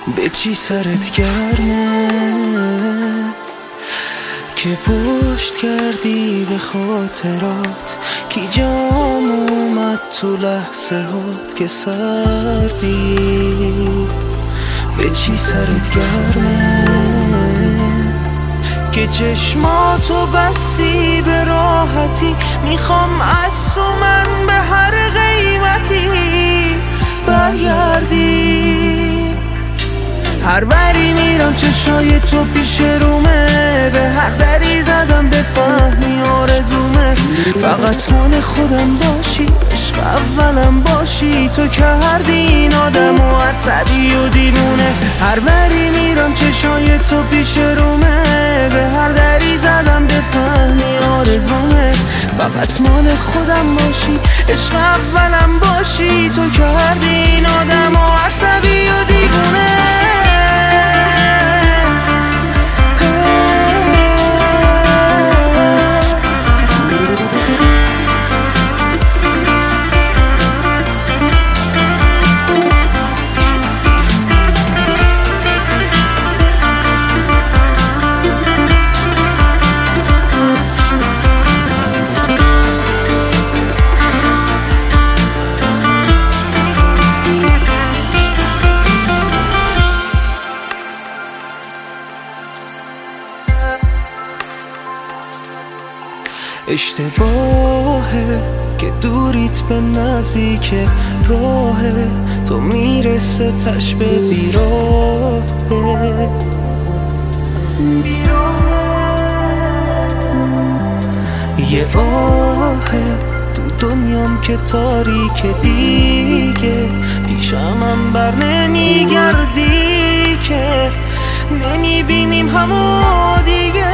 به چی سرت گرمه که پشت کردی به خاطرات؟ کی جام اومد تو لحظه هات که سردی؟ به چی سرت گرمه که چشماتو بستی به راحتی؟ میخوام از تو من به هر قیمتی برگردی. هر وری میرم چشای تو پیش رومه، به هر دری زدم بفهمی آرزومه. فقط مال خودم باشی، عشق اولم باشی. تو کردی این آدمو عصبی و دیوونه. هر وری میرم چشای تو پیش رومه، به هر دری زدم بفهمی آرزومه. فقط مال خودم باشی، عشق اولم باشی. تو کردی این آدمو عصبی و دیوونه. اشتباهه که دوریت به نزدیک راهه، تو میرسه تش به بیراهه. یه آهه تو دنیام که تاریک دیگه، پیشم بر نمیگردی که نمیبینیم همو دیگه.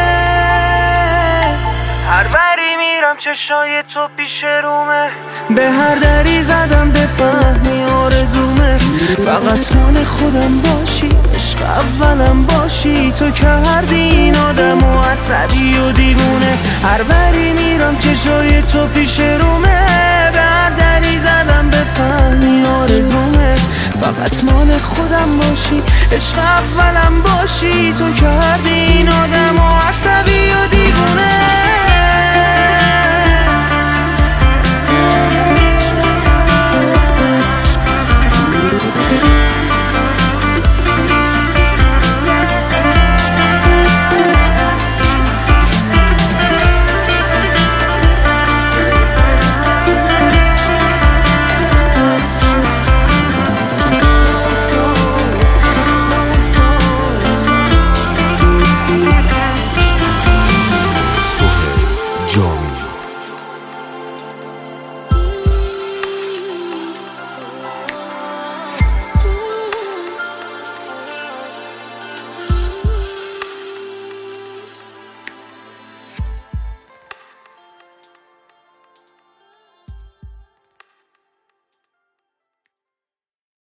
هر وری میرم چشای تو پیش رومه، به هر دری زدم بفهمی آرزومه. فقط مال خودم باشی، عشق اولم باشی. تو کردی این آدمو عصبی و دیوونه. هر وری میرم چشای تو پیش رومه، به هر دری زدم بفهمی آرزومه. فقط مال خودم باشی، عشق اولم باشی. تو کردی این آدمو عصبی و دیوونه.